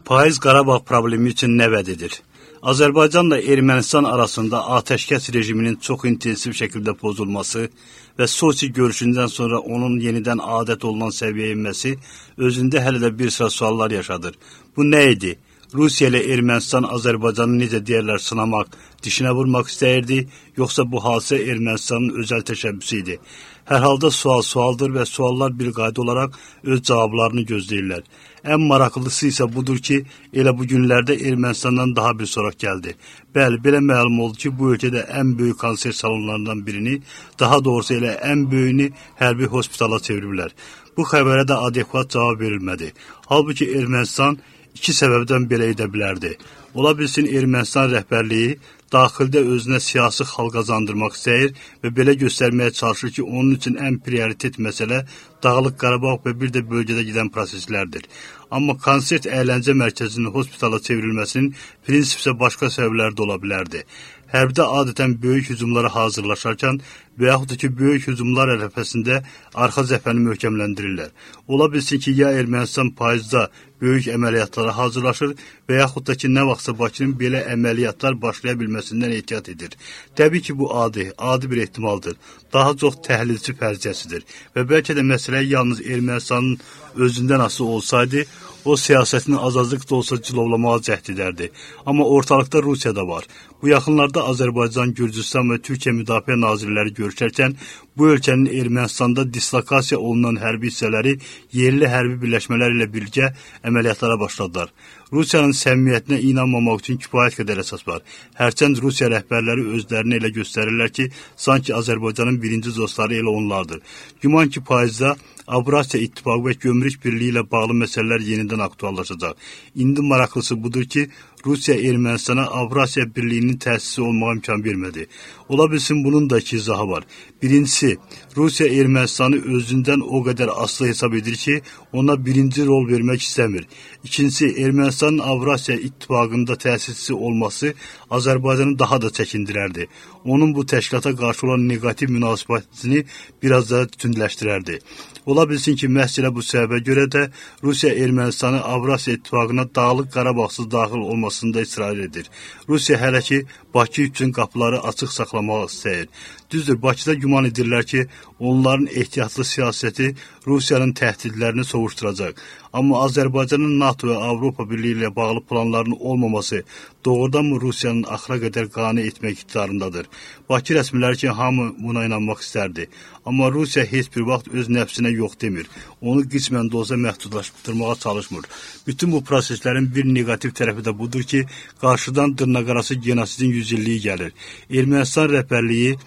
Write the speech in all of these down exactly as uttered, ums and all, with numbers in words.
Payız Qarabağ problemi üçün nə vəd edir? Azərbaycanla Ermənistan arasında atəşkəs rejiminin çox intensiv şəkildə pozulması və Soçi görüşündən sonra onun yenidən adət olunan səviyyəyə inməsi özündə hələ də bir sıra suallar yaşadır. Bu nə idi? Rusiya ilə Ermənistan Azərbaycanı necə deyərlər sınamaq, dişinə vurmaq istəyirdi, yoxsa bu hadisə Ermənistanın özəl təşəbbüsü idi? Hər halda sual sualdır və suallar bir qayda olaraq öz cavablarını gözləyirlər. Ən maraqlısı isə budur ki, elə bu günlərdə Ermənistandan daha bir soraq gəldi. Bəli, belə məlum oldu ki, bu ölkədə ən böyük konsert salonlarından birini, daha doğrusu elə ən böyüyünü hərbi hospitala çeviriblər. Bu xəbərə də adekvat cavab verilmədi. Halbuki Ermənistan iki səbəbdən belə edə bilərdi. Ola bilsin Ermənistan rəhbərliyi daxildə özünə siyasi xal qazandırmaq istəyir və belə göstərməyə çalışır ki, onun üçün ən prioritet məsələ Dağlıq Qarabağ və bir də bölgədə gedən proseslərdir. Amma konsert əyləncə mərkəzinin hospitala çevrilməsinin prinsipsə başqa səbəbləri də ola bilərdi. Hərbidə adətən böyük hücumlara hazırlaşarkən və yaxud da ki, böyük hücumlar ərəfəsində arxa cəbhəni möhkəmləndirirlər. Ola bilsin ki, ya Ermənistan payızda böyük əməliyyatlara hazırlaşır və yaxud da ki, nə vaxtsa Bakının belə əməliyyatlar başlaya bilməsindən ehtiyat edir. Təbii ki, bu adi, adi bir ehtimaldır. Daha çox təhlilçi fərziyyəsidir və bəlkə də məsələ yalnız Ermənistanın özündən asılı olsaydı, o siyasətini az-azlıq da olsa cilovlamağa cəhd edərdi. Amma ortalıqda Rusiya da var. Bu yaxınlarda Azərbaycan, Gürcüstan və Türkiyə müdafiə nazirləri görüşərkən bu ölkənin Ermənistanda dislokasiya olunan hərbi hissələri yerli hərbi birləşmələr ilə birgə əməliyyatlara başladılar. Rusiyanın səmimiyyətinə inanmamaq üçün kifayət qədər əsas var. Hərçənd Rusiya rəhbərləri özlərini elə göstərirlər ki, sanki Azərbaycanın birinci dostları elə onlardır. Güman ki, payızda Avrasiya İttifaqı və Gömrük Birliyi ilə bağlı məsələlər yenidən aktuallaşacaq. İndi maraqlısı budur ki, Rusiya Ermənistana Avrasiya Birliyinin təsisi olmağa imkan vermədi. Ola bilsin bunun da iki izahı var. Birincisi, Rusiya Ermənistanı özündən o qədər asılı hesab edir ki, ona birinci rol vermək istəmir. İkincisi, Ermənistanın Avrasiya İttifaqında təsisçisi olması Azərbaycanı daha da çəkindirərdi. Onun bu təşkilata qarşı olan negativ münasibətini biraz da tündləşdirərdi. Ola bilsin ki, məhz elə bu səbəbə görə də Rusiya Ermənistanı Avrasiya İttifaqına Dağlıq Qarabağsız daxil olmasında israr edir. Rusiya hələ ki, Bakı üçün qapıları açıq saxlamaq istəyir. Düzdür, Bakıda güman edirlər ki, onların ehtiyatlı siyasəti Rusiyanın təhdidlərini sovuşturacaq. Amma Azərbaycanın NATO və Avropa Birliyi ilə bağlı planlarının olmaması doğrudan mı Rusiyanın axıra qədər qane etmək iqtidarındadır? Bakı rəsmiləri ki, hamı buna inanmaq istərdi. Amma Rusiya heç bir vaxt öz nəfsinə yox demir. Onu qismən də olsa məhdudlaşdırmağa çalışmır. Bütün bu proseslərin bir negativ tərəfi də budur ki, qarşıdan dırnaqarası genosidin yüz illiyi gəlir. Ermənistan rəhbərliyi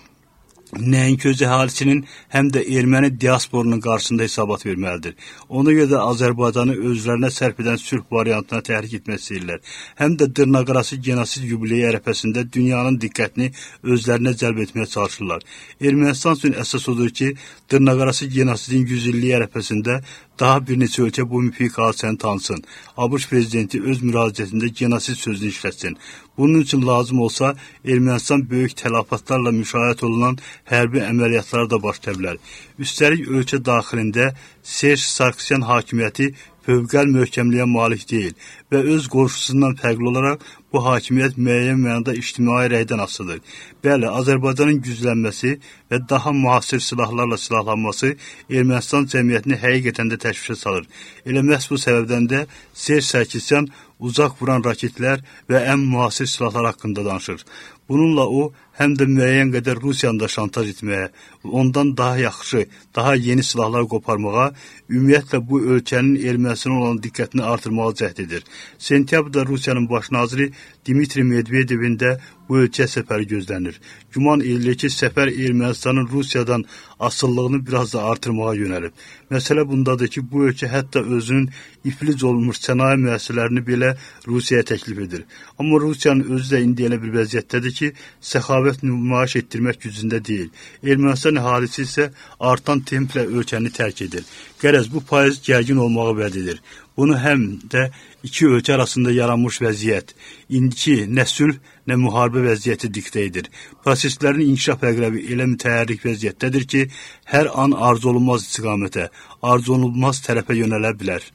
nəinki öz əhalisinin, həm də erməni diasporunun qarşısında hesabat verməlidir. Ona görə də Azərbaycanı özlərinə sərf edən sülh variantına təhrik etmək istəyirlər. Həm də dırnaqarası genosid yubileyi ərəfəsində dünyanın diqqətini özlərinə cəlb etməyə çalışırlar. Ermənistan üçün əsas odur ki, dırnaqarası genosidin yüz illiyi ərəfəsində daha bir neçə ölkə bu müfik hadisəni tanısın. ABŞ prezidenti öz müraciətində genosid sözünü işlətsin. Bunun üçün lazım olsa, Ermənistan böyük tələfatlarla müşahidə olunan hərbi əməliyyatlara da başlaya bilər. Üstəlik ölkə daxilində Serj Sarkisyan hakimiyyəti fövqəl möhkəmliyə malik deyil və öz qorxusundan fərqli olaraq bu hakimiyyət müəyyən mənada ictimai rəydən asılıdır. Bəli, Azərbaycanın güclənməsi və daha müasir silahlarla silahlanması Ermənistan cəmiyyətini həqiqətən də təşvişə salır. Elə məhz bu səbəbdən də Serj Sarkisyan uzaq vuran raketlər və ən müasir silahlar haqqında danışır. Bununla o, həm də müəyyən qədər Rusiyanı da şantaj etməyə, ondan daha yaxşı, daha yeni silahlar qoparmağa, ümumiyyətlə bu ölkənin Ermənistan olan diqqətini artırmağa cəhd edir. Sentyabrda Rusiyanın baş naziri Dmitri Medvedevin də bu ölkə səfəri gözlənir. Güman edilir ki, səfər Ermənistanın Rusiyadan asıllığını biraz da artırmağa yönəlib. Məsələ bundadır ki, bu ölkə hətta özünün iflic olmuş sənaye müəssisələrini belə Rusiyaya təklif edir. Amma Rusiyanın özü də indi elə bir vəziyyətdədir ki, səxavət nümayiş etdirmək gücündə deyil. Ermənistan əhalisi isə artan templə ölkəni tərk edir. Qərəz bu payız gərgin olmağı vəd edir. Bunu həm də iki ölkə arasında yaranmış vəziyyət, indiki nə sülh, nə müharibə vəziyyəti diktə edir. Proseslərin inkişaf əqrəbi elə mütəhərrik vəziyyətdədir ki, hər an arzu olunmaz istiqamətə, arzu olunmaz tərəfə yönələ bilər.